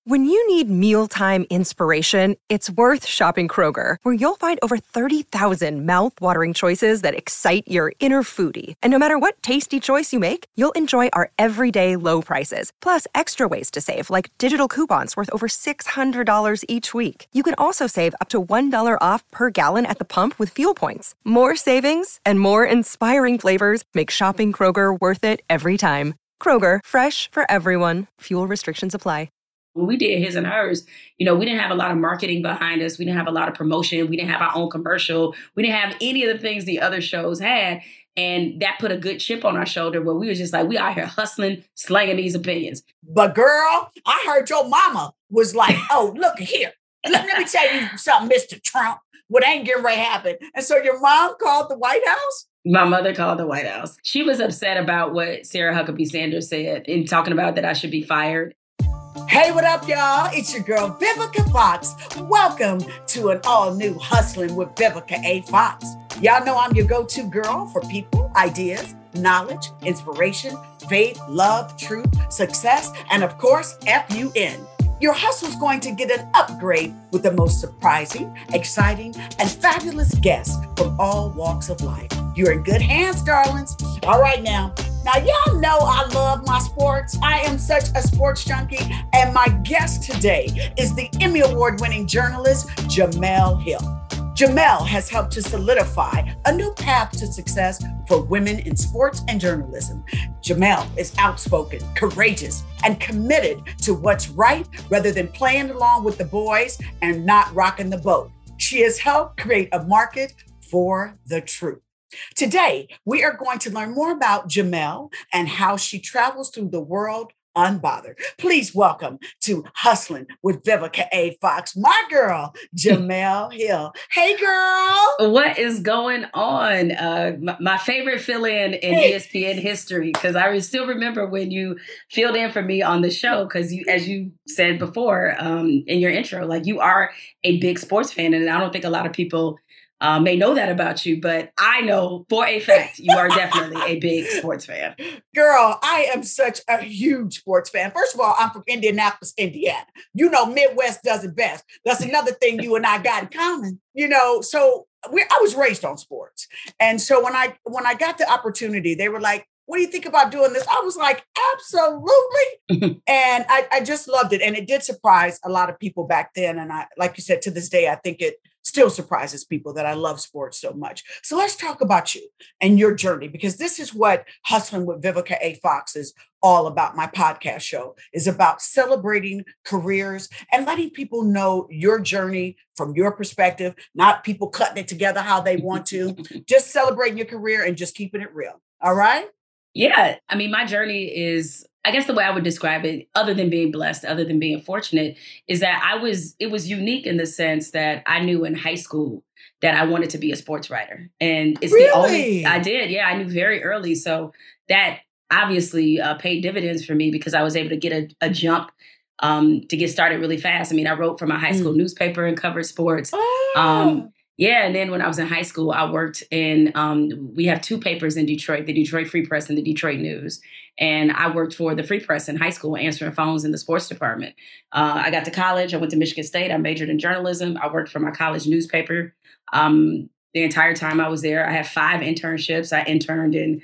When you need mealtime inspiration, it's worth shopping Kroger, where you'll find over 30,000 mouth-watering choices that excite your inner foodie. And no matter what tasty choice you make, you'll enjoy our everyday low prices, plus extra ways to save, like digital coupons worth over $600 each week. You can also save up to $1 off per gallon at the pump with fuel points. More savings and more inspiring flavors make shopping Kroger worth it every time. Kroger, fresh for everyone. Fuel restrictions apply. When we did His and Hers, we didn't have a lot of marketing behind us. We didn't have a lot of promotion. We didn't have our own commercial. We didn't have any of the things the other shows had. And that put a good chip on our shoulder where we was just like, we out here hustling, slanging these opinions. But girl, I heard your mama was like, oh, look here. Let me tell you something, Mr. Trump. What ain't getting ready to happen. And so your mom called the White House? My mother called the White House. She was upset about what Sarah Huckabee Sanders said in talking about that I should be fired. Hey, what up, y'all? It's your girl, Vivica Fox. Welcome to an all-new Hustling with Vivica A. Fox. Y'all know I'm your go-to girl for people, ideas, knowledge, inspiration, faith, love, truth, success, and of course, FUN. Your hustle's going to get an upgrade with the most surprising, exciting, and fabulous guests from all walks of life. You're in good hands, darlings. All right, now y'all know I love my sports. I am such a sports junkie, and my guest today is the Emmy Award-winning journalist, Jemele Hill. Jemele has helped to solidify a new path to success for women in sports and journalism. Jemele is outspoken, courageous, and committed to what's right rather than playing along with the boys and not rocking the boat. She has helped create a market for the truth. Today, we are going to learn more about Jemele and how she travels through the world unbothered. Please welcome to Hustling with Vivica A. Fox, my girl, Jemele Hill. Hey, girl. What is going on? My favorite fill-in in ESPN history, because I still remember when you filled in for me on the show, because you, as you said before in your intro, like you are a big sports fan, and I don't think a lot of people may know that about you, but I know for a fact you are definitely a big sports fan. Girl, I am such a huge sports fan. First of all, I'm from Indianapolis, Indiana. Midwest does it best. That's another thing you and I got in common. So I was raised on sports. And so when I got the opportunity, they were like, what do you think about doing this? I was like, absolutely. And I just loved it. And it did surprise a lot of people back then. And I, like you said, to this day, I think it still surprises people that I love sports so much. So let's talk about you and your journey, because this is what Hustling with Vivica A. Fox is all about. My podcast show is about celebrating careers and letting people know your journey from your perspective, not people cutting it together how they want to, just celebrating your career and just keeping it real. All right? Yeah. I mean, my journey is, I guess the way I would describe it, other than being blessed, other than being fortunate, is that it was unique in the sense that I knew in high school that I wanted to be a sports writer. And it's the only, I did. Yeah, I knew very early. So that obviously paid dividends for me because I was able to get a jump to get started really fast. I mean, I wrote for my high school newspaper and covered sports. Yeah. And then when I was in high school, I worked in, we have two papers in Detroit, the Detroit Free Press and the Detroit News. And I worked for the Free Press in high school, answering phones in the sports department. I got to college. I went to Michigan State. I majored in journalism. I worked for my college newspaper. The entire time I was there, I had 5 internships. I interned in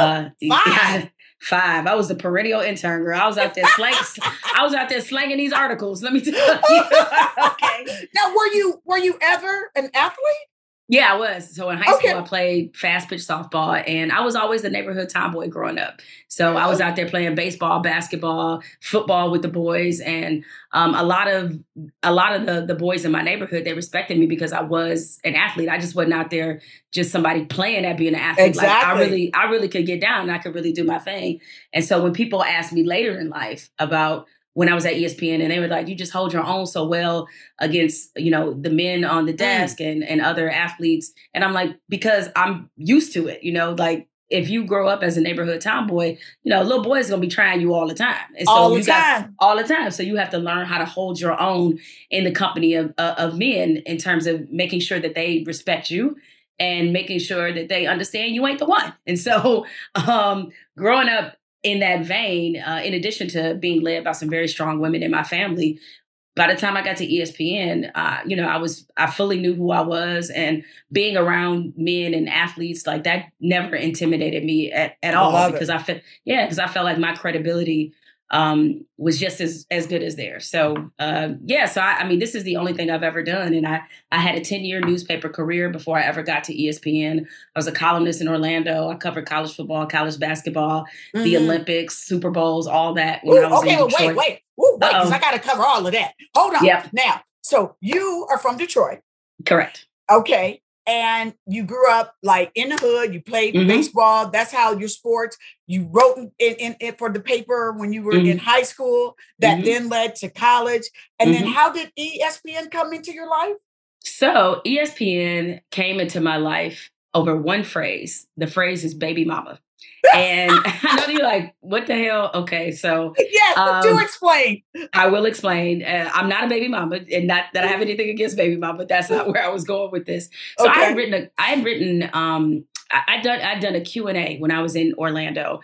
5. I was the perennial intern, girl. I was out there slanging these articles. Let me tell you. Okay. Now, were you ever an athlete? Yeah, I was. So in high school, I played fast pitch softball, and I was always the neighborhood tomboy growing up. So I was out there playing baseball, basketball, football with the boys, and a lot of the boys in my neighborhood, they respected me because I was an athlete. I just wasn't out there just somebody playing at being an athlete. Exactly. Like I really could get down and I could really do my thing. And so when people asked me later in life about when I was at ESPN, and they were like, you just hold your own so well against, the men on the desk and other athletes. And I'm like, because I'm used to it, like if you grow up as a neighborhood tomboy, little boys going to be trying you all the time. And so all the time. So you have to learn how to hold your own in the company of men in terms of making sure that they respect you and making sure that they understand you ain't the one. And so growing up in that vein, in addition to being led by some very strong women in my family, by the time I got to ESPN, I fully knew who I was, and being around men and athletes like that never intimidated me at all, because I felt like my credibility was just as good as theirs. So, I mean, this is the only thing I've ever done. And I had a 10-year newspaper career before I ever got to ESPN. I was a columnist in Orlando. I covered college football, college basketball, the Olympics, Super Bowls, all that. When I was in Detroit. Wait, because I got to cover all of that. Hold on. Yep. Now, so you are from Detroit. Correct. Okay. And you grew up like in the hood. You played baseball. That's how your sports. You wrote in for the paper when you were in high school. That then led to college. And then how did ESPN come into your life? So ESPN came into my life over one phrase. The phrase is baby mama. And I know you're like, what the hell? Okay, so yes, do explain. I will explain. I'm not a baby mama, and not that I have anything against baby mama, but that's not where I was going with this. So okay. I'd done a Q&A when I was in Orlando.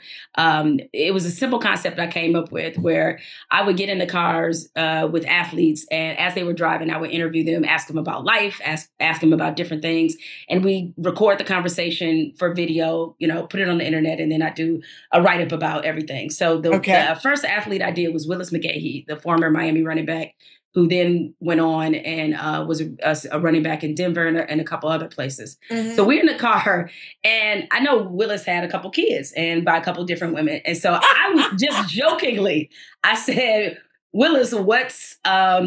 It was a simple concept I came up with where I would get in the cars with athletes, and as they were driving, I would interview them, ask them about life, ask them about different things, and we record the conversation for video, put it on the internet, and then I do a write-up about everything. So the first athlete I did was Willis McGahee, the former Miami running back, who then went on and was a running back in Denver and a couple other places. So we're in the car, and I know Willis had a couple kids, and by a couple different women. And so I was just jokingly, I said, Willis, what's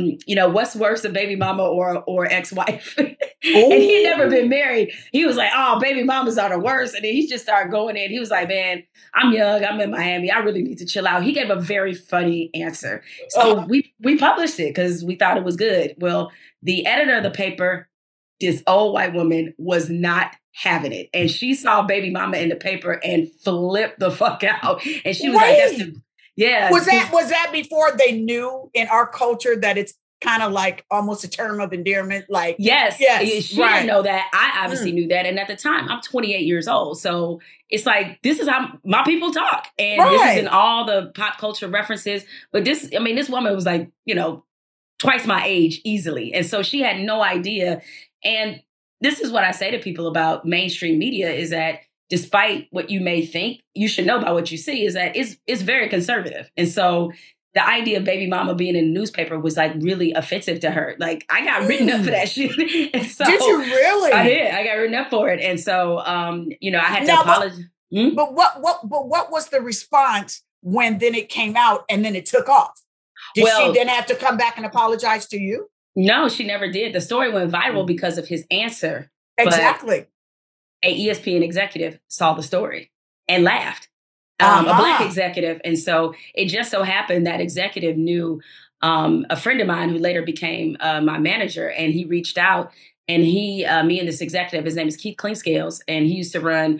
worse, a baby mama or ex-wife? And he'd never been married. He was like, oh, baby mamas are the worst. And then he just started going in. He was like, man, I'm young. I'm in Miami. I really need to chill out. He gave a very funny answer. So we published it because we thought it was good. Well, the editor of the paper, this old white woman, was not having it. And she saw baby mama in the paper and flipped the fuck out. And she was like, that's the... Yeah. Was that before they knew in our culture that it's kind of like almost a term of endearment? Like, yes. She didn't know that. I obviously knew that. And at the time, I'm 28 years old. So it's like, this is how my people talk. And this is in all the pop culture references. But this woman was like, twice my age easily. And so she had no idea. And this is what I say to people about mainstream media is that despite what you may think, you should know about what you see, is that it's very conservative. And so the idea of baby mama being in a newspaper was like really offensive to her. Like I got written up for that shit. And so, did you really? I did. I got written up for it. And so, I had to apologize. But what was the response when then it came out and then it took off? Did she then have to come back and apologize to you? No, she never did. The story went viral because of his answer. Exactly. A ESPN executive saw the story and laughed, a Black executive. And so it just so happened that executive knew a friend of mine who later became my manager. And he reached out and me and this executive, his name is Keith Cleanscales, and he used to run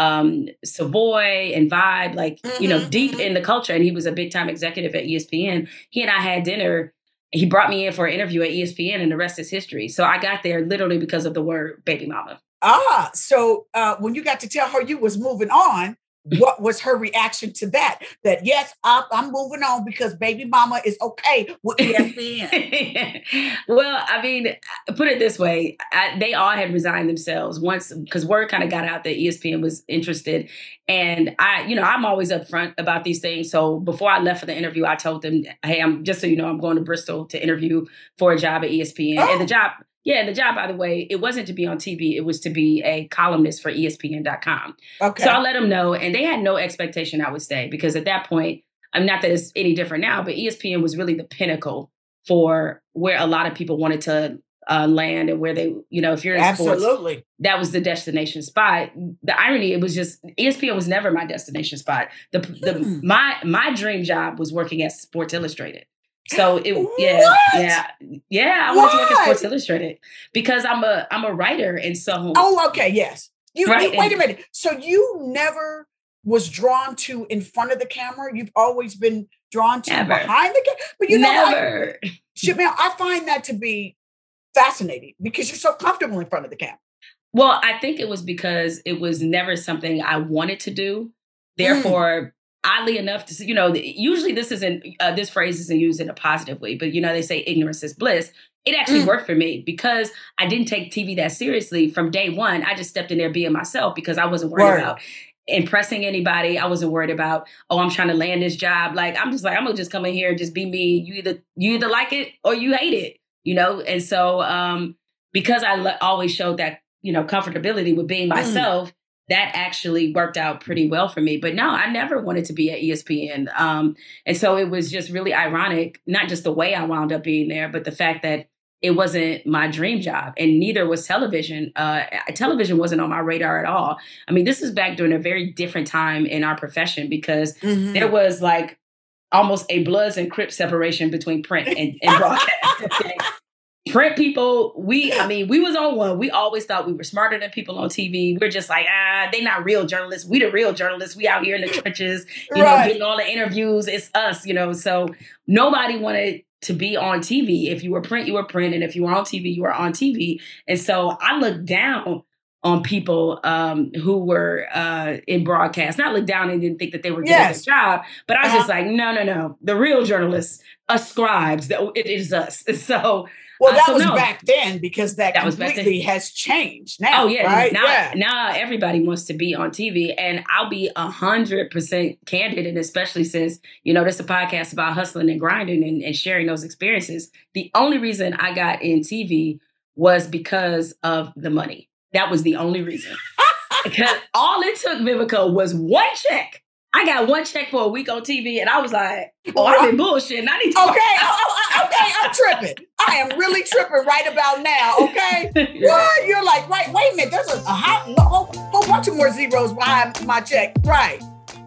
Savoy and Vibe, deep in the culture. And he was a big time executive at ESPN. He and I had dinner. He brought me in for an interview at ESPN, and the rest is history. So I got there literally because of the word baby mama. So when you got to tell her you was moving on, what was her reaction to that? That, yes, I'm moving on because baby mama is okay with ESPN. Well, I mean, put it this way. They all had resigned themselves once because word kind of got out that ESPN was interested. And I'm always upfront about these things. So before I left for the interview, I told them, hey, I'm going to Bristol to interview for a job at ESPN. And the job, by the way, it wasn't to be on TV. It was to be a columnist for ESPN.com. Okay. So I let them know, and they had no expectation I would stay because at that point, I'm not that it's any different now, but ESPN was really the pinnacle for where a lot of people wanted to land and where they, if you're in sports, that was the destination spot. The irony, it was just ESPN was never my destination spot. My dream job was working at Sports Illustrated. So I wanted to work at Sports Illustrated because I'm a writer, and so yes. Wait a minute. So you never was drawn to in front of the camera. You've always been drawn to behind the camera. But never. I find that to be fascinating because you're so comfortable in front of the camera. Well, I think it was because it was never something I wanted to do. Therefore, oddly enough, usually this phrase isn't used in a positive way, but they say ignorance is bliss. It actually worked for me because I didn't take TV that seriously from day one. I just stepped in there being myself because I wasn't worried about impressing anybody. I wasn't worried about, I'm trying to land this job. Like, I'm just like, I'm gonna just come in here and just be me. You either like it or you hate it, And so, because I always showed that, comfortability with being myself, that actually worked out pretty well for me. But no, I never wanted to be at ESPN. And so it was just really ironic, not just the way I wound up being there, but the fact that it wasn't my dream job, and neither was television. Television wasn't on my radar at all. I mean, this is back during a very different time in our profession because there was like almost a Bloods and Crips separation between print and broadcast. Okay? Print people, we was on one. We always thought we were smarter than people on TV. We're just like, they not real journalists. We the real journalists. We out here in the trenches, getting all the interviews. It's us, So nobody wanted to be on TV. If you were print, you were print. And if you were on TV, you were on TV. And so I looked down on people who were in broadcast. Not looked down and didn't think that they were good at the job, but I was just like, no. The real journalists, us scribes, it is us. So that was back then because that completely has changed now. Oh, yeah. Right? Now everybody wants to be on TV. And I'll be 100% candid. And especially since, this is a podcast about hustling and grinding and sharing those experiences. The only reason I got in TV was because of the money. That was the only reason. Because all it took, Vivica, was one check. I got one check for a week on TV, and I was like, I've been bullshitting. I need to... Okay, I'm tripping. I am really tripping right about now, okay? What? You're like, wait a minute. There's a whole bunch of more zeros behind my check. Right.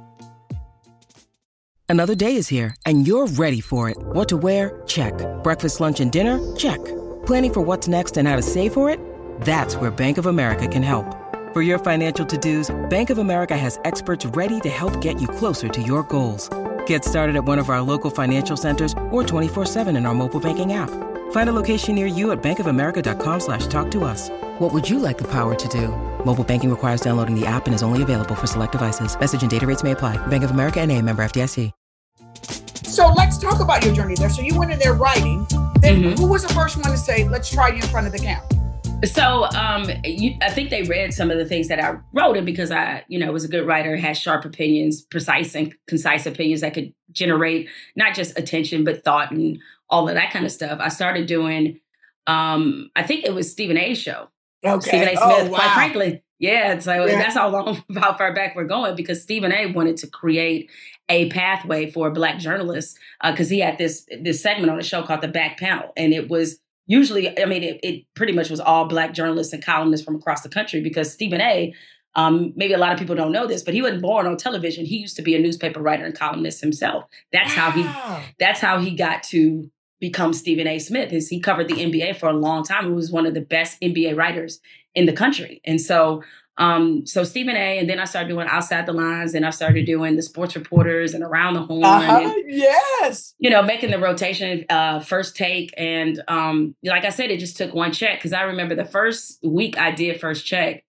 Another day is here, and you're ready for it. What to wear? Check. Breakfast, lunch, and dinner? Check. Planning for what's next and how to save for it? That's where Bank of America can help. For your financial to-dos, Bank of America has experts ready to help get you closer to your goals. Get started at one of our local financial centers or 24/7 in our mobile banking app. Find a location near you at bankofamerica.com/talktous. What would you like the power to do? Mobile banking requires downloading the app and is only available for select devices. Message and data rates may apply. Bank of America NA, member FDIC. So let's talk about your journey there. So you went in there writing. Then who was the first one to say, let's try you in front of the camera? So I think they read some of the things that I wrote, and because I, was a good writer, had sharp opinions, precise and concise opinions that could generate not just attention, but thought and all of that kind of stuff. I started doing, I think it was Stephen A's show. Okay. Stephen A. Smith, quite frankly. Yeah, so that's how far back we're going, because Stephen A. wanted to create a pathway for Black journalists because he had this segment on the show called The Back Panel, and it was usually, it pretty much was all Black journalists and columnists from across the country, because Stephen A., maybe a lot of people don't know this, but he wasn't born on television. He used to be a newspaper writer and columnist himself. That's how he got to become Stephen A. Smith. He covered the NBA for a long time. He was one of the best NBA writers in the country. And so Stephen A., and then I started doing Outside the Lines, and I started doing the Sports Reporters and Around the Horn. And, yes. Making the rotation, First Take. And like I said, it just took one check, because I remember the first week I did First Take.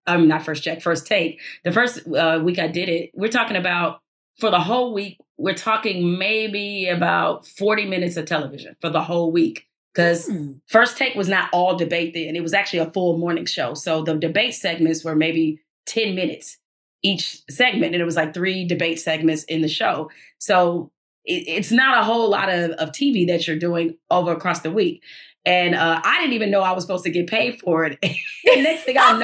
The first week I did it, we're talking about, for the whole week, we're talking maybe about 40 minutes of television for the whole week. Because First Take was not all debate then. It was actually a full morning show. So the debate segments were maybe 10 minutes each segment. And it was like 3 debate segments in the show. So it's not a whole lot of TV that you're doing over across the week. And I didn't even know I was supposed to get paid for it. And next thing I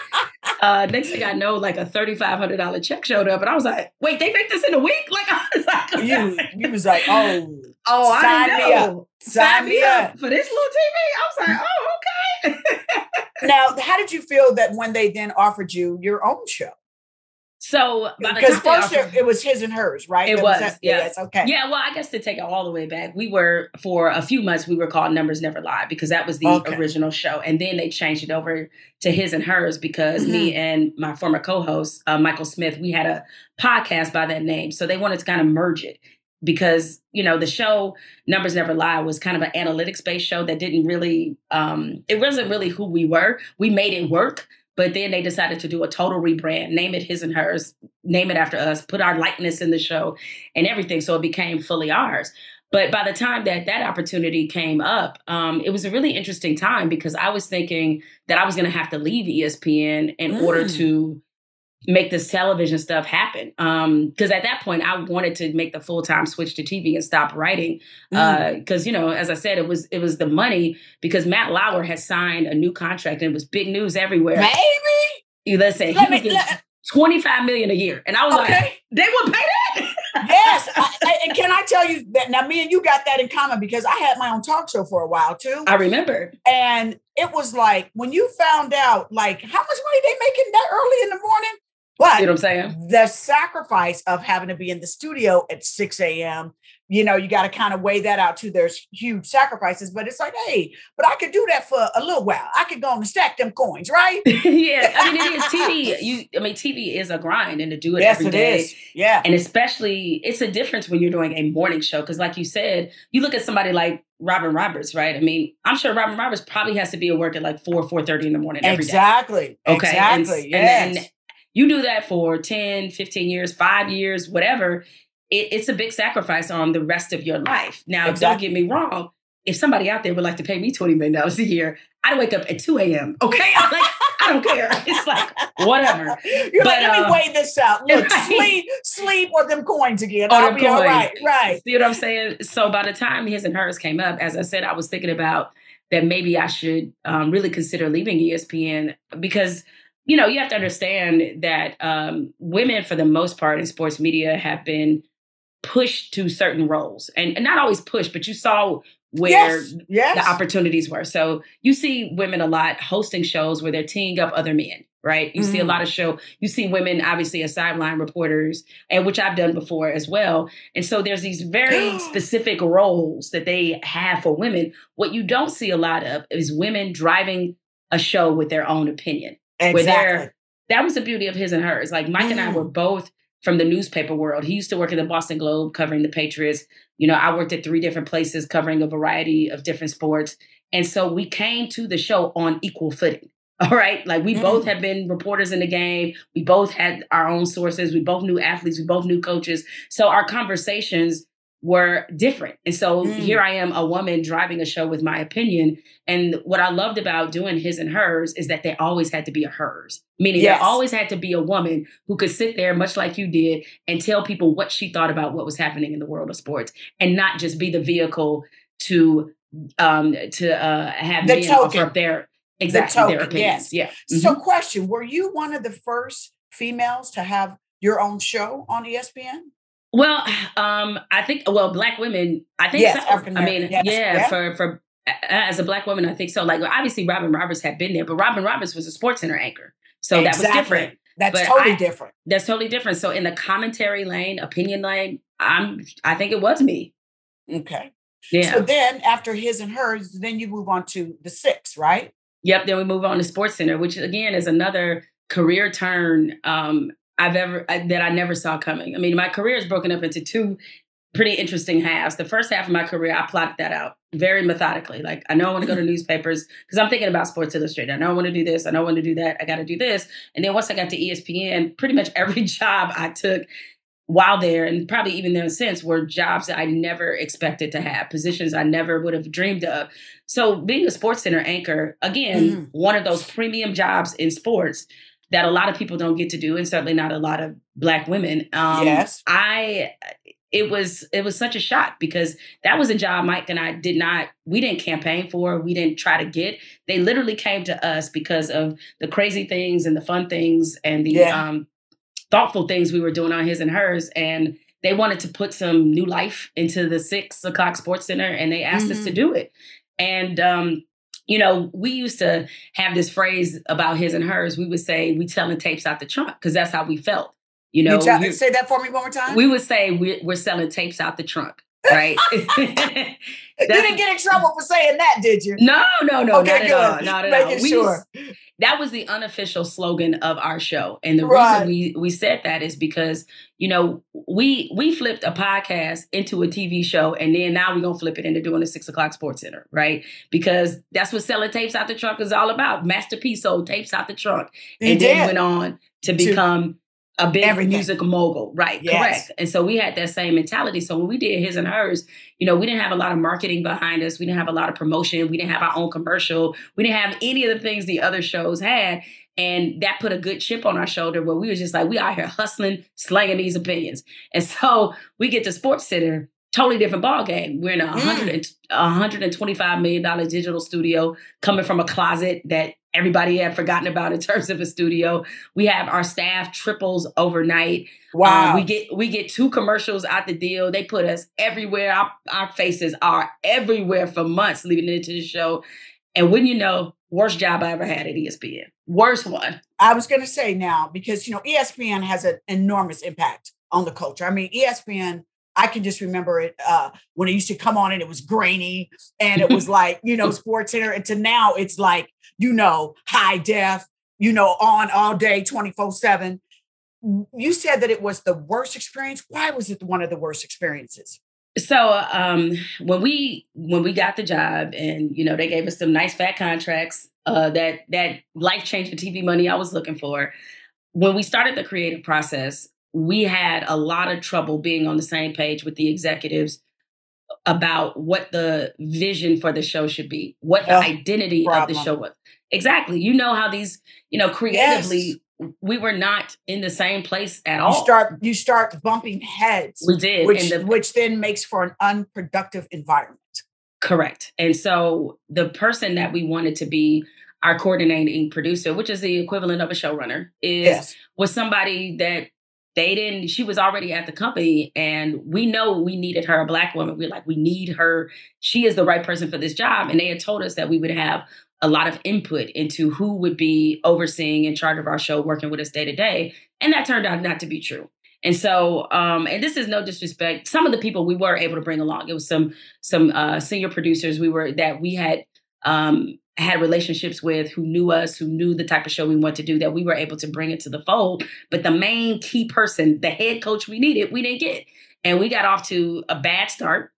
know, like a $3,500 check showed up. And I was like, wait, they make this in a week? Like, I was like, you was like, I didn't know. Sign me up for this little TV. I was like, oh, okay. Now, how did you feel that when they then offered you your own show? So, because first it was His and Hers, right? It was, yeah. Yes, okay. Yeah, well, I guess to take it all the way back, for a few months, we were called Numbers Never Lie, because that was the original show. And then they changed it over to His and Hers, because me and my former co-host, Michael Smith, we had a podcast by that name. So they wanted to kind of merge it, because, the show Numbers Never Lie was kind of an analytics-based show that didn't really, it wasn't really who we were. We made it work, But then they decided to do a total rebrand, name it His and Hers, name it after us, put our likeness in the show and everything. So it became fully ours. But by the time that opportunity came up, it was a really interesting time because I was thinking that I was going to have to leave ESPN in order to make this television stuff happen. Because at that point, I wanted to make the full-time switch to TV and stop writing. Because, as I said, it was the money because Matt Lauer had signed a new contract and it was big news everywhere. Baby! He was getting $25 million a year. And I was like, they would pay that? Yes. And can I tell you that now me and you got that in common because I had my own talk show for a while too. I remember. And it was like, when you found out like how much money they making that early in the morning, but you know what I'm saying? The sacrifice of having to be in the studio at 6 a.m., you got to kind of weigh that out too. There's huge sacrifices, but it's like, hey, but I could do that for a little while. I could go and stack them coins, right? Yeah. I mean, it is TV. TV is a grind and to do it every day. Yes, it is. Yeah. And especially, it's a difference when you're doing a morning show. Because like you said, you look at somebody like Robin Roberts, right? I mean, I'm sure Robin Roberts probably has to be at work at like 4:30 in the morning every day. Okay. Exactly. Yes. And you do that for 10, 15 years, 5 years, whatever. It's a big sacrifice on the rest of your life. Now, Don't get me wrong. If somebody out there would like to pay me $20 million a year, I'd wake up at 2 a.m. Okay? I don't care. It's like, whatever. You're like, let me weigh this out. Look, sleep or them coins again. I'll be all right. Right. See what I'm saying? So by the time His and Hers came up, as I said, I was thinking about that maybe I should really consider leaving ESPN because you have to understand that women, for the most part in sports media, have been pushed to certain roles and not always pushed, but you saw where the opportunities were. So you see women a lot hosting shows where they're teeing up other men, right? You see a lot of you see women, obviously, as sideline reporters, and which I've done before as well. And so there's these very specific roles that they have for women. What you don't see a lot of is women driving a show with their own opinion. Exactly. That was the beauty of His and Hers. Like Mike and I were both from the newspaper world. He used to work at the Boston Globe covering the Patriots. I worked at 3 different places covering a variety of different sports. And so we came to the show on equal footing. All right. Like we both have been reporters in the game. We both had our own sources. We both knew athletes. We both knew coaches. So our conversations were different. And so here I am, a woman driving a show with my opinion. And what I loved about doing His and Hers is that they always had to be a hers, meaning there always had to be a woman who could sit there, much like you did, and tell people what she thought about what was happening in the world of sports and not just be the vehicle to have men offer up their opinions. Yes. Yeah. So question, were you one of the first females to have your own show on ESPN? Well, I think, Black women, I think so. I mean, for as a Black woman, I think so. Like, obviously, Robin Roberts had been there, but Robin Roberts was a SportsCenter anchor. So that was different. That's totally different. That's totally different. So in the commentary lane, opinion lane, I think it was me. Okay. Yeah. So then after His and Hers, then you move on to the 6, right? Yep. Then we move on to SportsCenter, which again is another career turn that I never saw coming. I mean, my career is broken up into 2 pretty interesting halves. The first half of my career, I plotted that out very methodically. Like, I know I want to go to newspapers because I'm thinking about Sports Illustrated. I know I want to do this. I know I want to do that. I got to do this. And then once I got to ESPN, pretty much every job I took while there, and probably even there since, were jobs that I never expected to have, positions I never would have dreamed of. So being a SportsCenter anchor, again, one of those premium jobs in sports that a lot of people don't get to do, and certainly not a lot of Black women. It was such a shock because that was a job Mike and I we didn't campaign for, we didn't try to get. They literally came to us because of the crazy things and the fun things and the thoughtful things we were doing on His and Hers. And they wanted to put some new life into the 6 o'clock SportsCenter, and they asked us to do it. And, we used to have this phrase about His and Hers. We would say, we selling tapes out the trunk, because that's how we felt. Say that for me one more time. We would say we're selling tapes out the trunk, right? You didn't get in trouble for saying that, did you? No, okay, not good. at all. Not at all. Sure. that was the unofficial slogan of our show. And the Right. reason we said that is because, you know, we flipped a podcast into a TV show, and then now we're going to flip it into doing a 6 o'clock Sports Center, right? Because that's what selling tapes out the trunk is all about. Master P sold tapes out the trunk He and did. then went on to become a big Everything. music mogul. Right, Yes. correct. And so we had that same mentality. So when we did His and Hers, you know, we didn't have a lot of marketing behind us. We didn't have a lot of promotion. We didn't have our own commercial. We didn't have any of the things the other shows had. And that put a good chip on our shoulder where we was just like, we out here hustling, slanging these opinions. And so we get to Sports Center, totally different ball game. We're in a $125 million digital studio coming from a closet that everybody had forgotten about in terms of a studio. We have our staff triples overnight. Wow. We get 2 commercials out the deal. They put us everywhere. Our faces are everywhere for months leading into the show. And wouldn't you know, worst job I ever had at ESPN. Worst one. I was going to say now, because, you know, ESPN has an enormous impact on the culture. I mean, ESPN, I can just remember it when it used to come on and it was grainy and it was like, you know, Sports Center. And to now it's like, you know, high def, you know, on all day, 24/7. You said that it was the worst experience. Why was it one of the worst experiences? So when we got the job and, you know, they gave us some nice fat contracts, that life-changing TV money I was looking for. When we started the creative process, we had a lot of trouble being on the same page with the executives about what the vision for the show should be, what the identity of the show was. Exactly. You know how these, you know, creatively, we were not in the same place at all. You start bumping heads. We did. Which then makes for an unproductive environment. Correct. And so the person that we wanted to be our coordinating producer, which is the equivalent of a showrunner, was somebody that she was already at the company, and we know we needed her, a Black woman. We're like, we need her. She is the right person for this job. And they had told us that we would have a lot of input into who would be overseeing in charge of our show, working with us day to day. And that turned out not to be true. And so, and this is no disrespect, some of the people we were able to bring along, it was some senior producers that we had relationships with, who knew us, who knew the type of show we want to do, that we were able to bring into the fold. But the main key person, the head coach we needed, we didn't get. And we got off to a bad start.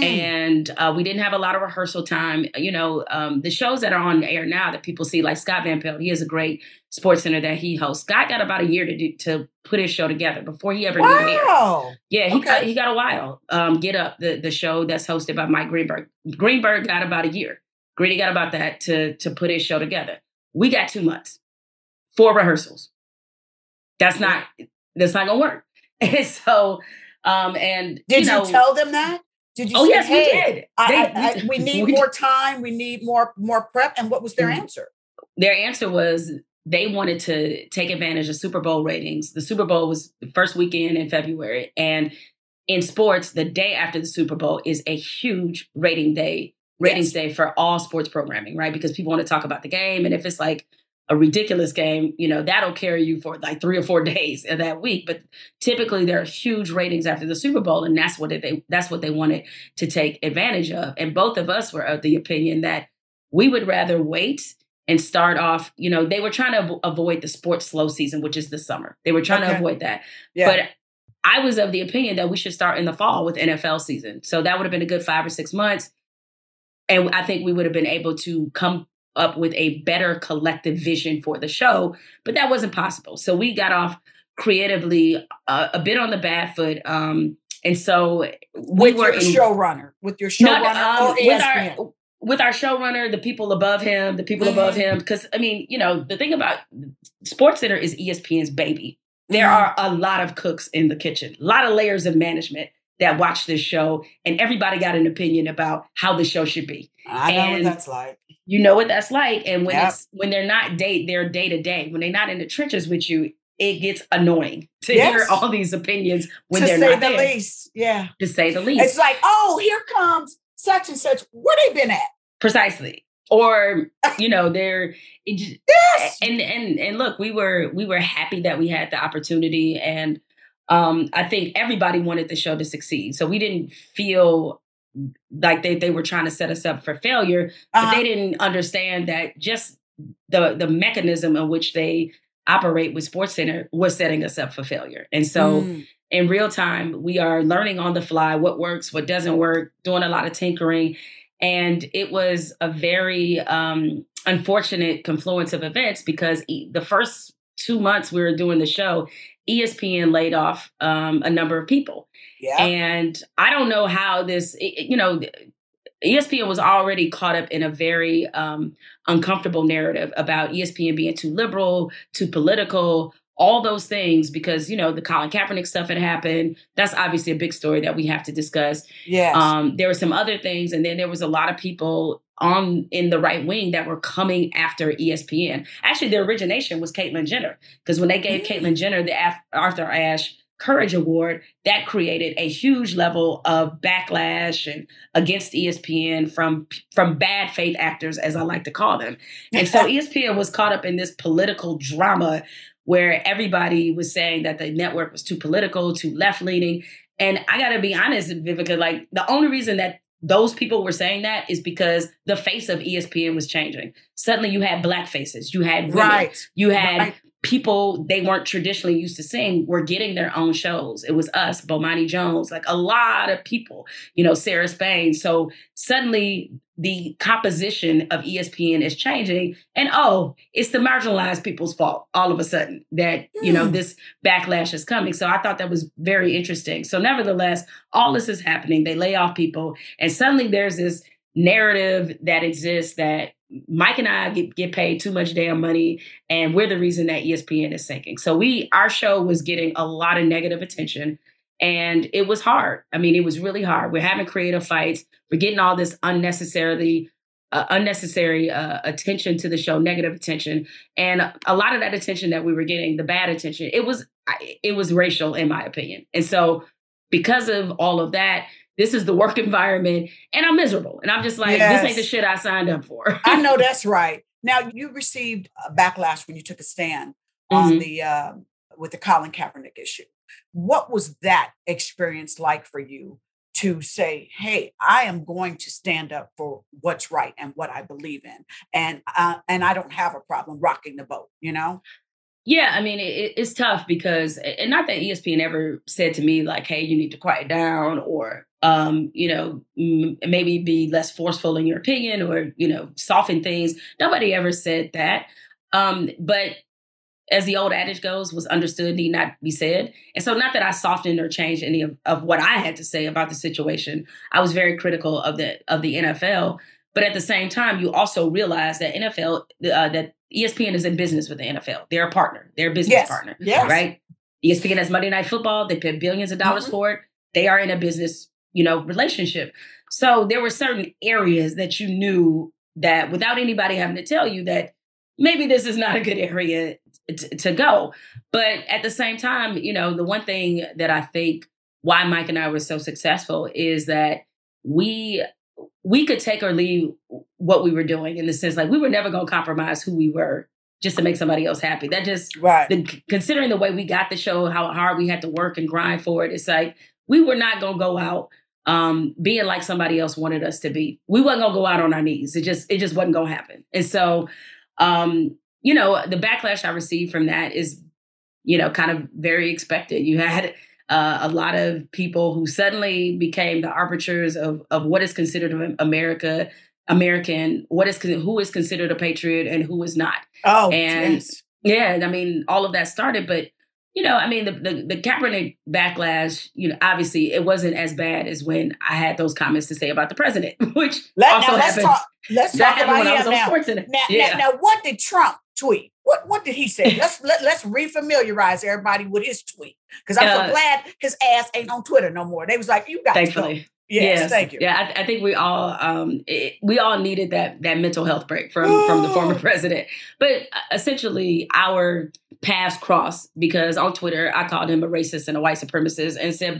And we didn't have a lot of rehearsal time. You know, the shows that are on the air now that people see, like Scott Van Pelt, he has a great Sports Center that he hosts. Scott got about a year to put his show together before he ever knew air. Yeah, he got a while. Get Up, the show that's hosted by Mike Greenberg. Greenberg got about a year. Greedy got about that to put his show together. We got 2 months, 4 rehearsals. That's not gonna work. And so, and did you tell them that? Did you say, yes, we did. We need more time. We need more prep. And what was their answer? Their answer was they wanted to take advantage of Super Bowl ratings. The Super Bowl was the first weekend in February. And in sports, the day after the Super Bowl is a huge ratings day for all sports programming, right? Because people want to talk about the game. And if it's like a ridiculous game, you know, that'll carry you for like 3 or 4 days of that week. But typically there are huge ratings after the Super Bowl. And that's what they wanted to take advantage of. And both of us were of the opinion that we would rather wait and start off, you know, they were trying to avoid the sports slow season, which is the summer. They were trying to avoid that. Yeah. But I was of the opinion that we should start in the fall with NFL season. So that would have been a good 5 or 6 months. And I think we would have been able to come up with a better collective vision for the show, but that wasn't possible. So we got off creatively a bit on the bad foot. And so with your showrunner or ESPN? With our showrunner, the people above him, because I mean, you know, the thing about Sports Center is ESPN's baby. There are a lot of cooks in the kitchen, a lot of layers of management that watch this show, and everybody got an opinion about how the show should be. I know what that's like. You know what that's like. And when they're not they're day to day, when they're not in the trenches with you, it gets annoying to hear all these opinions when they're not there. To say the least. Yeah. To say the least. It's like, oh, here comes such and such. Where they been at? Precisely. Or, you know, and look, we were happy that we had the opportunity, and I think everybody wanted the show to succeed. So we didn't feel like they were trying to set us up for failure, but they didn't understand that just the mechanism in which they operate with SportsCenter was setting us up for failure. And so in real time, we are learning on the fly what works, what doesn't work, doing a lot of tinkering. And it was a very unfortunate confluence of events because the first 2 months we were doing the show, ESPN laid off a number of people. Yeah. And I don't know how this, ESPN was already caught up in a very uncomfortable narrative about ESPN being too liberal, too political, all those things, because, the Colin Kaepernick stuff had happened. That's obviously a big story that we have to discuss. Yes. There were some other things. And then there was a lot of people in the right wing that were coming after ESPN. Actually, the origination was Caitlyn Jenner, because when they gave Caitlyn Jenner the Arthur Ashe Courage Award, that created a huge level of backlash and against ESPN from bad faith actors, as I like to call them. And so ESPN was caught up in this political drama where everybody was saying that the network was too political, too left-leaning. And I got to be honest, Vivica, like the only reason that those people were saying that is because the face of ESPN was changing. Suddenly you had black faces, you had women, you had people they weren't traditionally used to seeing were getting their own shows. It was us, Bomani Jones, like a lot of people, Sarah Spain. So suddenly the composition of ESPN is changing. And it's the marginalized people's fault all of a sudden that, this backlash is coming. So I thought that was very interesting. So nevertheless, all this is happening. They lay off people. And suddenly there's this narrative that exists that Mike and I get paid too much damn money, and we're the reason that ESPN is sinking. So our show was getting a lot of negative attention, and it was hard. I mean, it was really hard. We're having creative fights. We're getting all this unnecessary attention to the show, negative attention, and a lot of that attention that we were getting, the bad attention, it was racial, in my opinion. And so, because of all of that, this is the work environment, and I'm miserable. And I'm just like, This ain't the shit I signed up for. I know that's right. Now, you received a backlash when you took a stand on with the Colin Kaepernick issue. What was that experience like for you to say, hey, I am going to stand up for what's right and what I believe in, and I don't have a problem rocking the boat, Yeah, I mean, it's tough because, and not that ESPN ever said to me like, hey, you need to quiet down or, maybe be less forceful in your opinion or, soften things. Nobody ever said that. But as the old adage goes, what's understood need not be said. And so not that I softened or changed any of what I had to say about the situation. I was very critical of the NFL. But at the same time, you also realize that that ESPN is in business with the NFL. They're a partner. They're a business partner, right? ESPN has Monday Night Football. They pay billions of dollars for it. They are in a business, relationship. So there were certain areas that you knew that without anybody having to tell you that maybe this is not a good area to go. But at the same time, the one thing that I think why Mike and I were so successful is that we could take or leave what we were doing, in the sense like we were never going to compromise who we were just to make somebody else happy. That just, considering the way we got the show, how hard we had to work and grind for it, it's like we were not going to go out being like somebody else wanted us to be. We wasn't going to go out on our knees. It just wasn't going to happen. And so, the backlash I received from that is, kind of very expected. You had a lot of people who suddenly became the arbiters of what is considered American, who is considered a patriot and who is not. Oh, and yes. I mean, all of that started, but the Kaepernick backlash, obviously it wasn't as bad as when I had those comments to say about the president, which let's talk about him now. Now, what did Trump tweet? What did he say? Let's refamiliarize everybody with his tweet, because I'm so glad his ass ain't on Twitter no more. They was like, you got thankfully. To go. Yes, thank you. Yeah, I think we all needed that mental health break from the former president. But essentially, our paths crossed because on Twitter, I called him a racist and a white supremacist, and said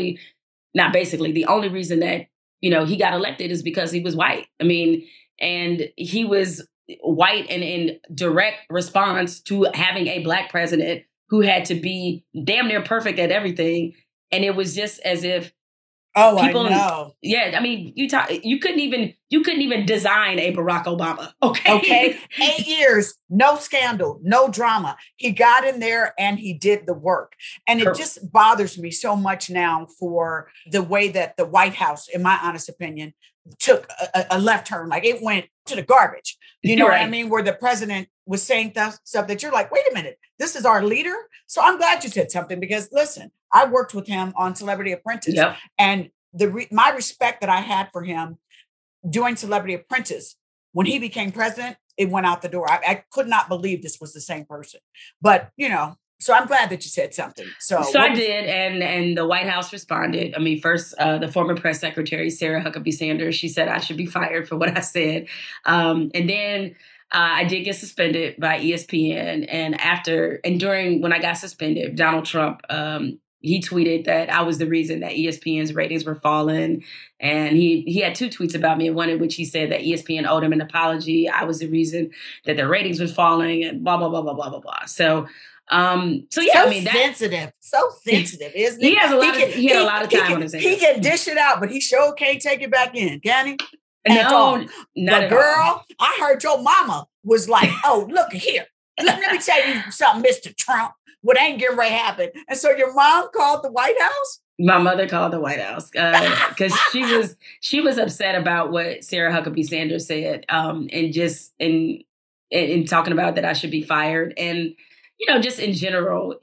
the only reason that he got elected is because he was white. I mean, and he was white and in direct response to having a black president who had to be damn near perfect at everything, and it was just as if Oh, People, I know. Yeah, I mean, you couldn't even design a Barack Obama. Okay. 8 years, no scandal, no drama. He got in there and he did the work. And it just bothers me so much now for the way that the White House, in my honest opinion, took a left turn. Like it went to the garbage. You know what I mean? Where the president was saying stuff that you're like, wait a minute, this is our leader. So I'm glad you said something because listen, I worked with him on Celebrity Apprentice, and my respect that I had for him doing Celebrity Apprentice, when he became president, it went out the door. I could not believe this was the same person. But, so I'm glad that you said something. So I did, and the White House responded. I mean, first, the former press secretary, Sarah Huckabee Sanders, she said I should be fired for what I said. And then I did get suspended by ESPN. And during when I got suspended, Donald Trump, he tweeted that I was the reason that ESPN's ratings were falling. And he had 2 tweets about me, and one in which he said that ESPN owed him an apology. I was the reason that their ratings was falling and blah, blah, blah, blah, blah, blah, blah. So yeah, I mean, so sensitive, isn't he? He had a lot of time on his hands. He can dish it out, but he sure can't take it back in, can he? No, not at all. I heard your mama was like, oh, look here. Let me tell you something, Mr. Trump. What ain't getting ready to happen? And so your mom called the White House? My mother called the White House because she was upset about what Sarah Huckabee Sanders said, and just in talking about that I should be fired, and just in general,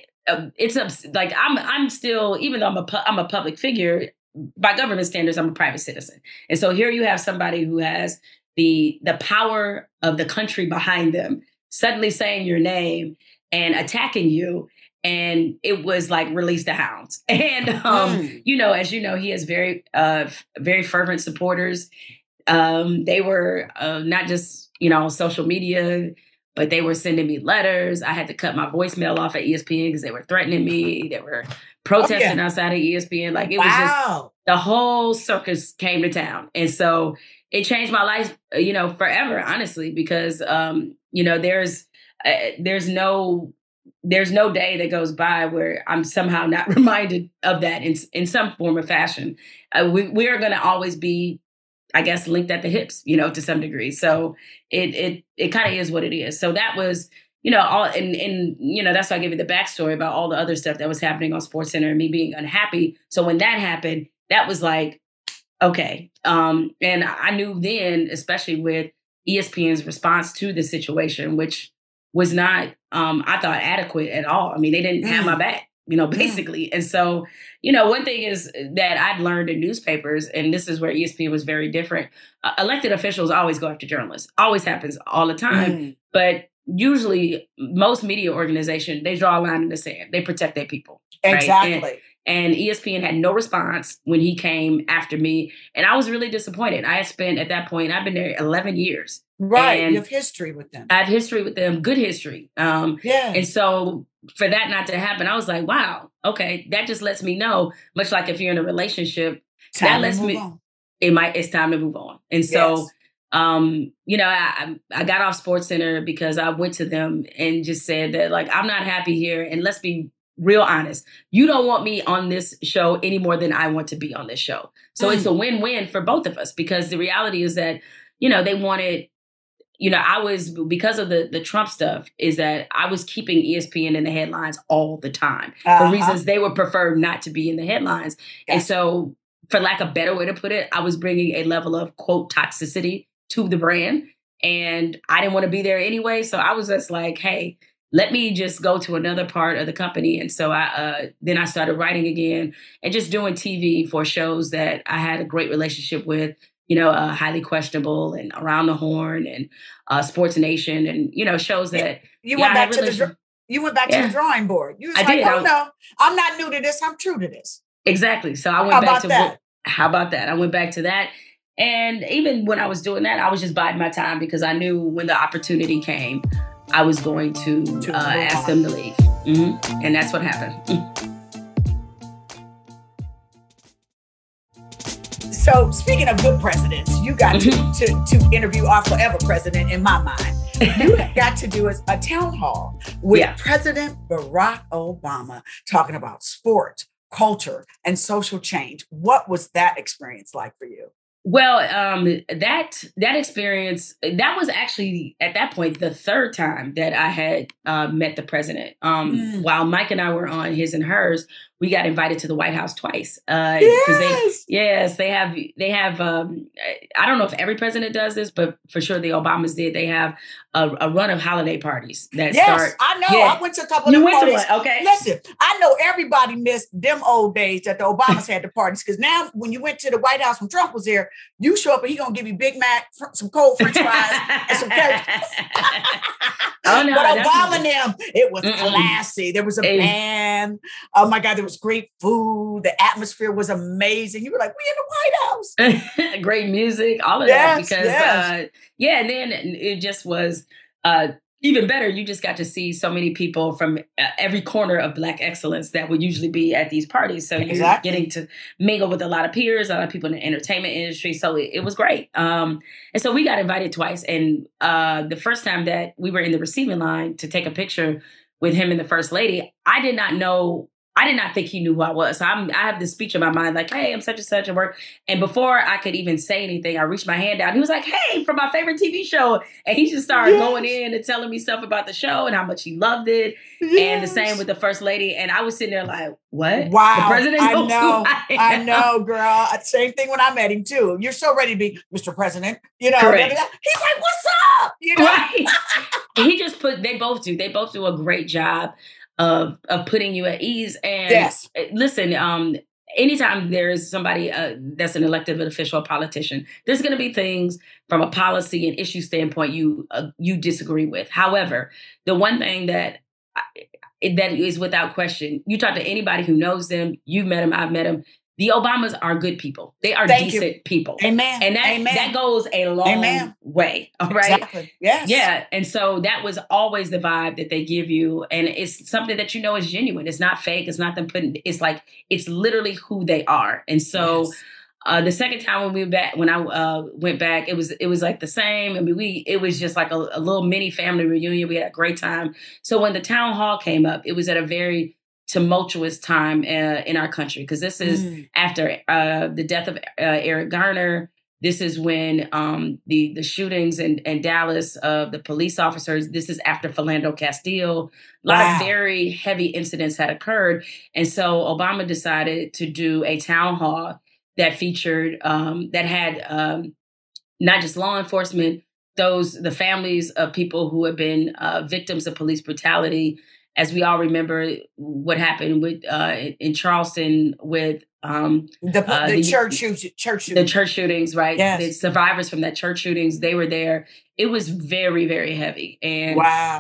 it's like I'm still, even though I'm a public figure by government standards, I'm a private citizen, and so here you have somebody who has the power of the country behind them suddenly saying your name and attacking you. And it was like, release the hounds. And, as you know, he has very, very fervent supporters. They were not just, on social media, but they were sending me letters. I had to cut my voicemail off at ESPN because they were threatening me. They were protesting outside of ESPN. Like it was just, the whole circus came to town. And so it changed my life, forever, honestly, because, there's no day that goes by where I'm somehow not reminded of that in some form or fashion. We are going to always be, I guess, linked at the hips, to some degree. So it kind of is what it is. So that was, all, and that's why I gave you the backstory about all the other stuff that was happening on SportsCenter and me being unhappy. So when that happened, that was like, okay. And I knew then, especially with ESPN's response to the situation, which was not, I thought, adequate at all. I mean, they didn't have my back, basically. And so, one thing is that I'd learned in newspapers, and this is where ESPN was very different. Elected officials always go after journalists. Always happens all the time. But usually most media organizations, they draw a line in the sand. They protect their people. Exactly. Right? And ESPN had no response when he came after me. And I was really disappointed. I had spent, at that point, I've been there 11 years. Right. You have history with them. I have history with them, good history. And so for that not to happen, I was like, wow, okay, that just lets me know, much like if you're in a relationship, it's time to move on. And so, I got off SportsCenter because I went to them and just said that, like, I'm not happy here. And let's be real honest. You don't want me on this show any more than I want to be on this show. So it's a win-win for both of us, because the reality is that, they wanted, I was, because of the Trump stuff, is that I was keeping ESPN in the headlines all the time for reasons they would prefer not to be in the headlines. Yeah. And so, for lack of a better way to put it, I was bringing a level of, quote, toxicity to the brand. And I didn't want to be there anyway. So I was just like, hey, let me just go to another part of the company. And so then I started writing again and just doing TV for shows that I had a great relationship with, Highly Questionable and Around the Horn and Sports Nation and, shows that you went back to the drawing board. You was no, I'm not new to this. I'm true to this. Exactly. So I went back to that. How about that? I went back to that. And even when I was doing that, I was just biding my time because I knew when the opportunity came, I was going to ask them to leave. Mm-hmm. And that's what happened. So speaking of good presidents, you got to interview our forever president in my mind. You got to do a town hall with President Barack Obama talking about sports, culture and social change. What was that experience like for you? Well, that experience, that was actually at that point the third time that I had met the president. While Mike and I were on His and Hers, we got invited to the White House twice. Yes, they have. I don't know if every president does this, but for sure the Obamas did. They have a run of holiday parties that start. I know. Yeah. I went to a couple of You went to parties. one, okay. Listen, I know everybody missed them old days that the Obamas had the parties, because now when you went to the White House when Trump was there, you show up and he's going to give you Big Mac, some cold French fries, and some ketchup. Oh, no, but Obama and them, it was Mm-mm. classy. There was a band. Oh my God, there was great food. The atmosphere was amazing. You were like, we in the White House. Great music, all of that. Because, and then it just was even better. You just got to see so many people from every corner of Black excellence that would usually be at these parties. So you're getting to mingle with a lot of peers, a lot of people in the entertainment industry. So it was great. And so we got invited twice. And the first time that we were in the receiving line to take a picture with him and the First Lady, I did not think he knew who I was. So I have this speech in my mind, like, hey, I'm such and such at work. And before I could even say anything, I reached my hand out. He was like, hey, from my favorite TV show. And he just started going in and telling me stuff about the show and how much he loved it. Yes. And the same with the First Lady. And I was sitting there like, what? Wow. The president knows who I know, girl. Same thing when I met him too. You're so ready to be Mr. President. You know, correct. He's like, what's up? You know? Right. They both do a great job of putting you at ease. And listen, anytime there's somebody that's an elected official, a politician, there's going to be things from a policy and issue standpoint you disagree with. However, the one thing that is without question, you talk to anybody who knows them, you've met them, I've met them. The Obamas are good people. They are decent people. Amen. And that goes a long way. All right. Exactly. Yes. Yeah. And so that was always the vibe that they give you. And it's something that you know is genuine. It's not fake. It's not them it's like, it's literally who they are. And so the second time when I went back, it was like the same. I mean, it was just like a little mini family reunion. We had a great time. So when the town hall came up, it was at a very tumultuous time in our country, because this is after the death of Eric Garner. This is when the shootings in Dallas of the police officers. This is after Philando Castile. A lot of very heavy incidents had occurred, and so Obama decided to do a town hall that featured that had not just law enforcement, the families of people who have been victims of police brutality. As we all remember what happened with in Charleston with the church shootings, right? Yes. The survivors from that church shootings, they were there. It was very, very heavy. And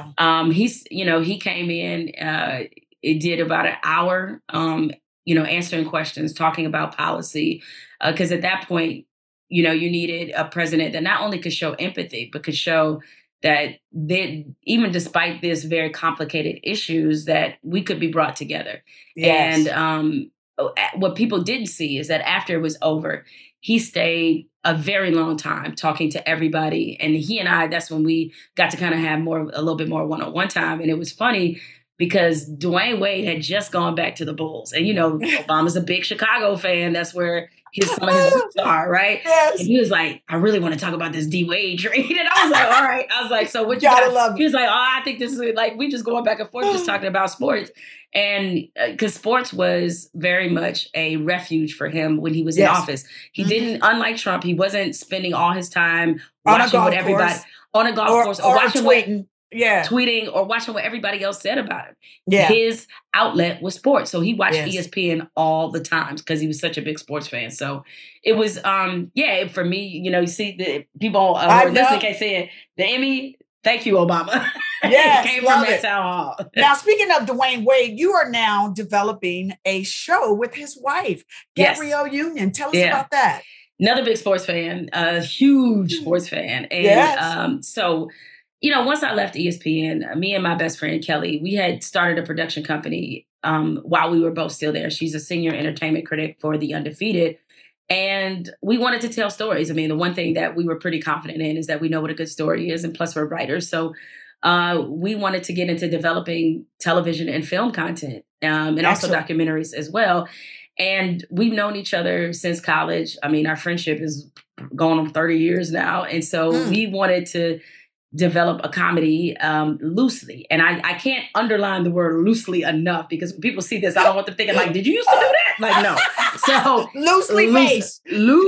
he came in, it did about an hour, answering questions, talking about policy. Because at that point, you needed a president that not only could show empathy, but could show that even despite this very complicated issues, that we could be brought together. Yes. And what people didn't see is that after it was over, he stayed a very long time talking to everybody. And he and I, that's when we got to kind of have a little bit more one-on-one time. And it was funny because Dwayne Wade had just gone back to the Bulls. And, Obama's a big Chicago fan. That's where some of his roots are, right? Yes. And he was like, I really want to talk about this D Wade trade. And I was like, all right. I was like, so what you got? Love he was like, I think this is like, we just going back and forth, just talking about sports. And because sports was very much a refuge for him when he was in office. He didn't, unlike Trump, he wasn't spending all his time watching what everybody on a golf course or watching tweeting or watching what everybody else said about him. Yeah. His outlet was sports. So he watched ESPN all the time because he was such a big sports fan. So it was, for me, you see the people who are listening can't say it. The Emmy, thank you, Obama. Yes, came from that town hall. Now, speaking of Dwayne Wade, you are now developing a show with his wife, Gabrielle Union. Tell us about that. Another big sports fan, a huge sports fan. And so once I left ESPN, me and my best friend, Kelly, we had started a production company while we were both still there. She's a senior entertainment critic for The Undefeated. And we wanted to tell stories. I mean, the one thing that we were pretty confident in is that we know what a good story is. And plus, we're writers. So we wanted to get into developing television and film content, and also documentaries as well. And we've known each other since college. I mean, our friendship is going on 30 years now. And so we wanted to develop a comedy loosely. And I can't underline the word loosely enough, because when people see this, I don't want them thinking like, did you used to do that? Like, no. So loosely based,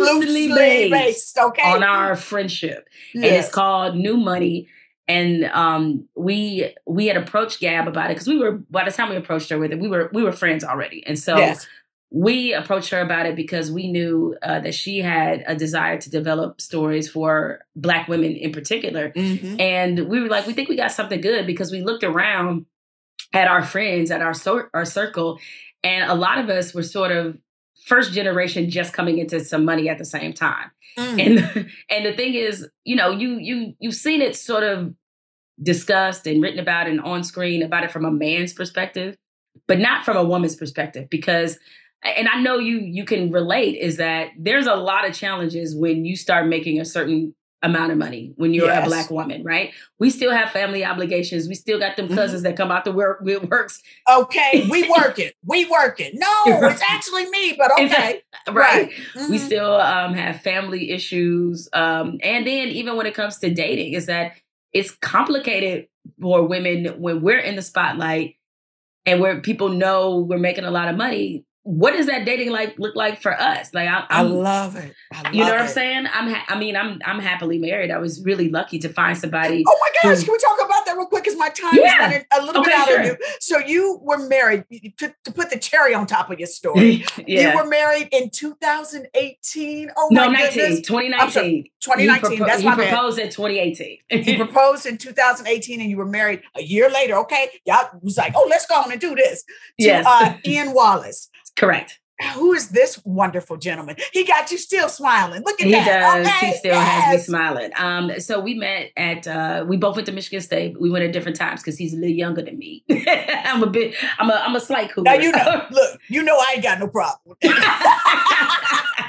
okay, on our friendship. Yes. And it's called New Money. And we had approached Gab about it, because by the time we approached her with it, we were friends already. And so we approached her about it because we knew that she had a desire to develop stories for Black women in particular. Mm-hmm. And we were like, we think we got something good, because we looked around at our friends, at our circle, and a lot of us were sort of first generation just coming into some money at the same time. Mm. And the thing is, you've seen it sort of discussed and written about and on screen about it from a man's perspective, but not from a woman's perspective, because, and I know you can relate, is that there's a lot of challenges when you start making a certain amount of money when you're a Black woman, right? We still have family obligations. We still got them cousins that come out to work. It works. Okay, we work it. No, it's actually me, but okay. Right. Mm-hmm. We still have family issues. And then even when it comes to dating, is that it's complicated for women when we're in the spotlight and where people know we're making a lot of money. What does that dating look like for us? Like, I love it. You know what I'm saying? I'm happily married. I was really lucky to find somebody. Oh my gosh, can we talk about that real quick? Because my time is running a little bit out of you. So you were married, to put the cherry on top of your story. You were married in 2018. Oh my goodness. 2019. 2019. That's my bad. He proposed in 2018. He proposed in 2018, and you were married a year later. Okay, y'all was like, oh, let's go on and do this. To Ian Wallace. Correct. Who is this wonderful gentleman? He got you still smiling. Look at that. He does. Okay. He still has me smiling. So we met at, we both went to Michigan State. We went at different times because he's a little younger than me. I'm a slight cougar. Now, I ain't got no problem with that.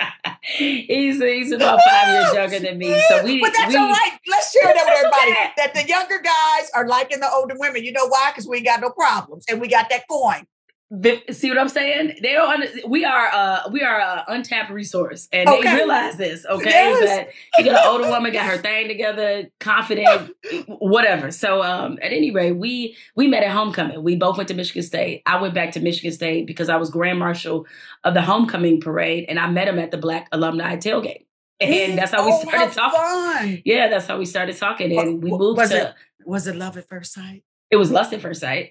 He's about 5 years younger than me. So but that's all right. Let's share that with everybody. Okay. That the younger guys are liking the older women. You know why? Because we ain't got no problems. And we got that coin. See what I'm saying? They don't. We are an untapped resource, and they realize this. Okay, that you got an older woman, got her thing together, confident, whatever. So, at any rate, we met at homecoming. We both went to Michigan State. I went back to Michigan State because I was Grand Marshal of the homecoming parade, and I met him at the Black Alumni Tailgate, and that's how we started talking. Fun. Yeah, that's how we started talking, and we moved Was it love at first sight? It was lust at first sight.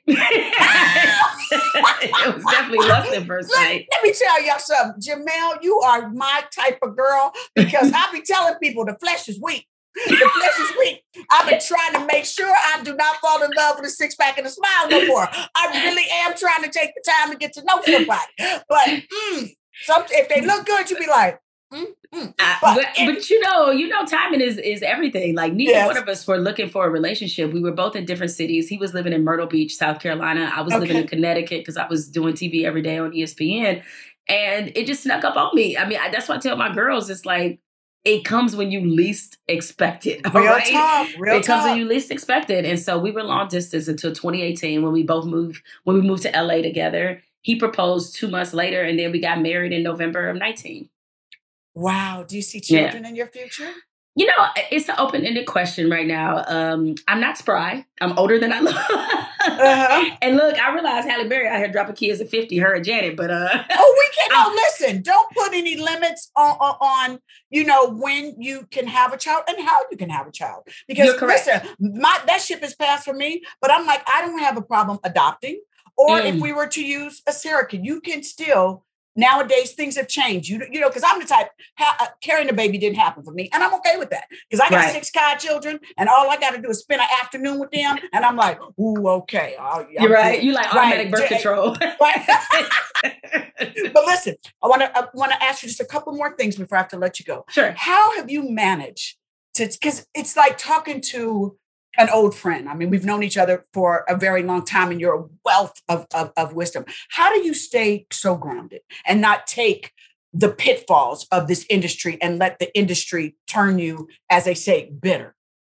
It was definitely lust at first sight. Let me tell y'all something. Jamel, you are my type of girl, because I be telling people the flesh is weak. The flesh is weak. I've been trying to make sure I do not fall in love with a six-pack and a smile no more. I really am trying to take the time to get to know somebody. But if they look good, you be like, But you know, timing is everything. Like, neither one of us were looking for a relationship. We were both in different cities. He was living in Myrtle Beach, South Carolina. I was living in Connecticut because I was doing TV every day on ESPN. And it just snuck up on me. I mean, that's why I tell my girls, it's like, it comes when you least expect it. Real talk. It comes when you least expect it. And so we were long distance until 2018 when we moved to LA together. He proposed 2 months later, and then we got married in November of 19. Wow. Do you see children in your future? You know, it's an open-ended question right now. I'm not spry. I'm older than I look. And look, I realize Halle Berry out here dropping kids at 50, her and Janet, but... listen, don't put any limits on, when you can have a child and how you can have a child. Because, listen, that ship has passed for me, but I'm like, I don't have a problem adopting. Or if we were to use a surrogate, you can still... Nowadays, things have changed. Because I'm the type, carrying a baby didn't happen for me. And I'm okay with that. Because I got 6 children, and all I got to do is spend an afternoon with them. And I'm like, ooh, okay. You're right. You like automatic birth control. Right. But listen, I want to ask you just a couple more things before I have to let you go. Sure. How have you managed to, because it's like talking to an old friend. I mean, we've known each other for a very long time, and you're a wealth of wisdom. How do you stay so grounded and not take the pitfalls of this industry and let the industry turn you, as they say, bitter?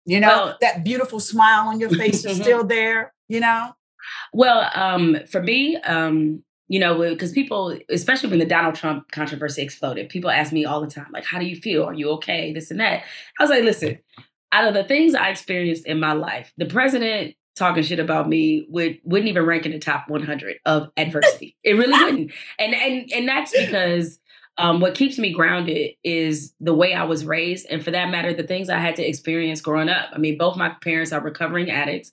You know, Well, that beautiful smile on your face is still there, you know? Well, for me, because people, especially when the Donald Trump controversy exploded, people ask me all the time, like, how do you feel? Are you okay? This and that. I was like, listen, out of the things I experienced in my life, the president talking shit about me wouldn't even rank in the top 100 of adversity. It really wouldn't. And that's because what keeps me grounded is the way I was raised. And for that matter, the things I had to experience growing up. I mean, both my parents are recovering addicts.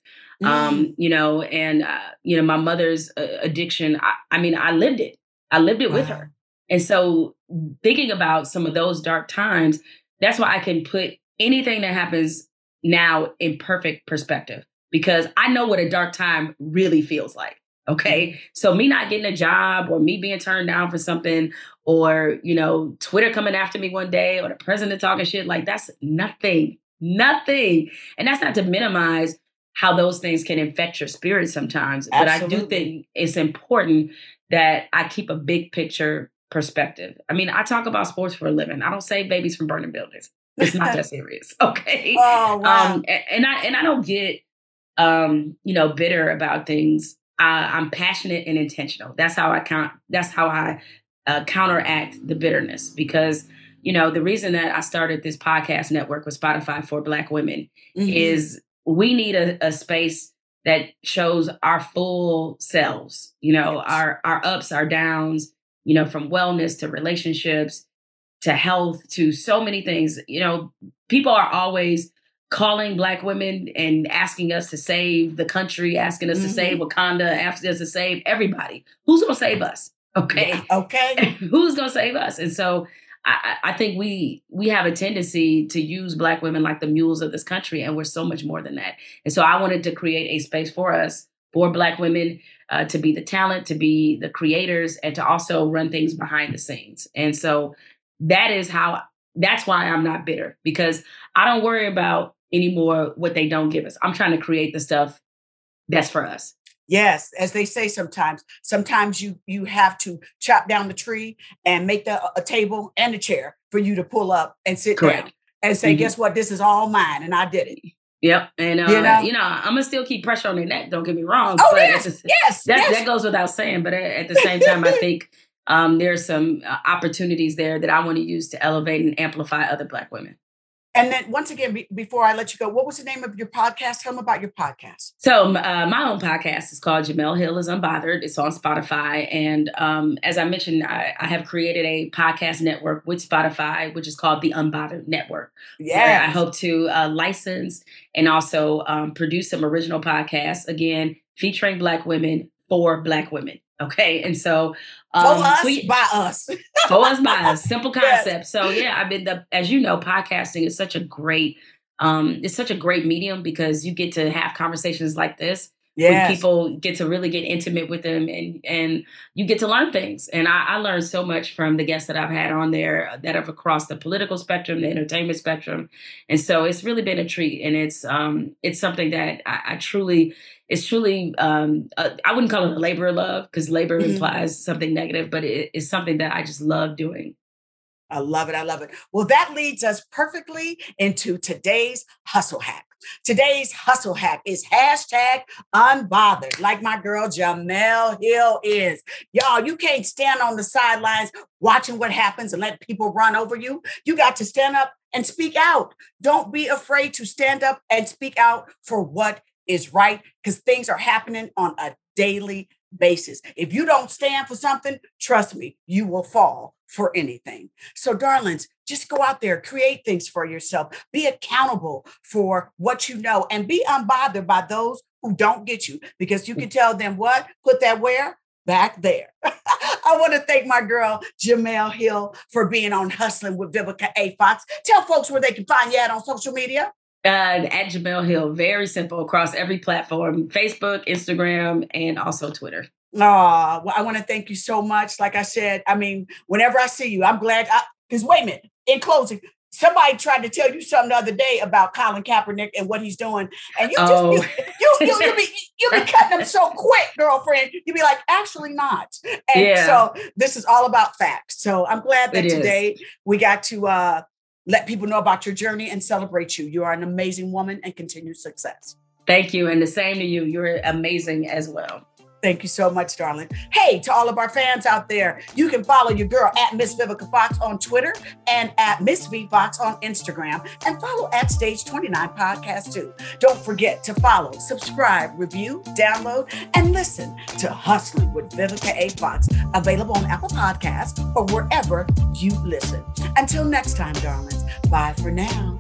My mother's addiction. I lived it. I lived it with her. And so thinking about some of those dark times, that's why I can put anything that happens now in perfect perspective, because I know what a dark time really feels like. Okay. So me not getting a job or me being turned down for something or, Twitter coming after me one day or the president talking shit, like that's nothing. And that's not to minimize how those things can affect your spirit sometimes. Absolutely. But I do think it's important that I keep a big picture perspective. I mean, I talk about sports for a living. I don't save babies from burning buildings. It's not that serious. Okay. Oh, wow. And I don't get, bitter about things. I'm passionate and intentional. That's how I counteract the bitterness, because, the reason that I started this podcast network with Spotify for Black women is we need a space that shows our full selves, our ups, our downs, from wellness to relationships to health to so many things. People are always calling Black women and asking us to save the country, asking us to save Wakanda, asking us to save everybody. Who's going to save us? Okay. Yeah, okay. Who's going to save us? And so I think we have a tendency to use Black women like the mules of this country, and we're so much more than that. And so I wanted to create a space for us, for Black women, to be the talent, to be the creators, and to also run things behind the scenes. And so that's why I'm not bitter, because I don't worry about anymore what they don't give us. I'm trying to create the stuff that's for us. Yes, as they say sometimes you have to chop down the tree and make a table and a chair for you to pull up and sit down and say, guess what? This is all mine, and I did it. Yep. And, I'm going to still keep pressure on their neck. Don't get me wrong. Oh, but yes. That goes without saying. But at the same time, I think there's some opportunities there that I want to use to elevate and amplify other Black women. And then once again, before I let you go, what was the name of your podcast? Tell them about your podcast. So my own podcast is called Jemele Hill is Unbothered. It's on Spotify. And as I mentioned, I have created a podcast network with Spotify, which is called the Unbothered Network. Yeah. I hope to license and also produce some original podcasts, again, featuring Black women for Black women. Okay. And so for us, by us. For us, by us. Simple concept. Yes. So yeah, as you know, podcasting is such a great medium, because you get to have conversations like this. Yes. When people get to really get intimate with them, and you get to learn things. And I learned so much from the guests that I've had on there that have across the political spectrum, the entertainment spectrum. And so it's really been a treat. And it's something that it's truly, I wouldn't call it a labor of love, because labor implies something negative, but it is something that I just love doing. I love it. I love it. Well, that leads us perfectly into today's hustle hack. Today's hustle hack is #unbothered, like my girl Jemele Hill is. Y'all, you can't stand on the sidelines watching what happens and let people run over you. You got to stand up and speak out. Don't be afraid to stand up and speak out for what is right, because things are happening on a daily basis. If you don't stand for something, trust me, you will fall for anything. So darlings, just go out there, create things for yourself, be accountable for what you know, and be unbothered by those who don't get you, because you can tell them what, put that where? Back there. I want to thank my girl, Jemele Hill, for being on Hustling with Vivica A. Fox. Tell folks where they can find you at on social media. At Jemele Hill, very simple, across every platform, Facebook, Instagram, and also Twitter. Well, I want to thank you so much. Like I said, I mean, whenever I see you, I'm glad. Because wait a minute, in closing, somebody tried to tell you something the other day about Colin Kaepernick and what he's doing, and you be cutting them so quick, girlfriend. You be like, actually not. And so this is all about facts. So I'm glad that today we got to let people know about your journey and celebrate you. You are an amazing woman and continued success. Thank you. And the same to you. You're amazing as well. Thank you so much, darling. Hey, to all of our fans out there, you can follow your girl at Miss Vivica Fox on Twitter and at Miss V Fox on Instagram, and follow at Stage 29 Podcast too. Don't forget to follow, subscribe, review, download, and listen to Hustling with Vivica A. Fox, available on Apple Podcasts or wherever you listen. Until next time, darlings, bye for now.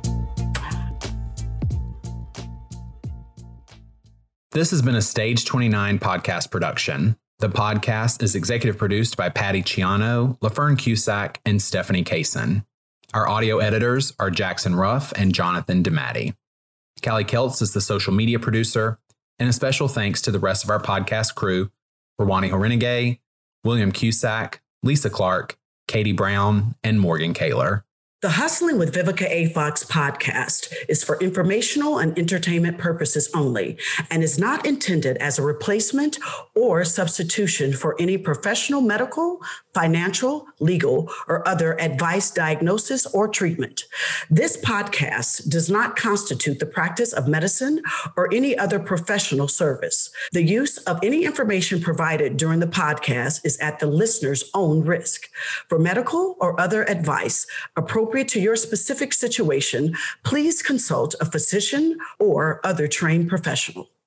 This has been a Stage 29 podcast production. The podcast is executive produced by Patty Ciano, LaFern Cusack, and Stephanie Kaysen. Our audio editors are Jackson Ruff and Jonathan DeMatti. Callie Keltz is the social media producer, and a special thanks to the rest of our podcast crew, Rawani Horenegay, William Cusack, Lisa Clark, Katie Brown, and Morgan Kaler. The Hustling with Vivica A. Fox podcast is for informational and entertainment purposes only and is not intended as a replacement or substitution for any professional medical, financial, legal, or other advice, diagnosis, or treatment. This podcast does not constitute the practice of medicine or any other professional service. The use of any information provided during the podcast is at the listener's own risk. For medical or other advice appropriate to your specific situation, please consult a physician or other trained professional.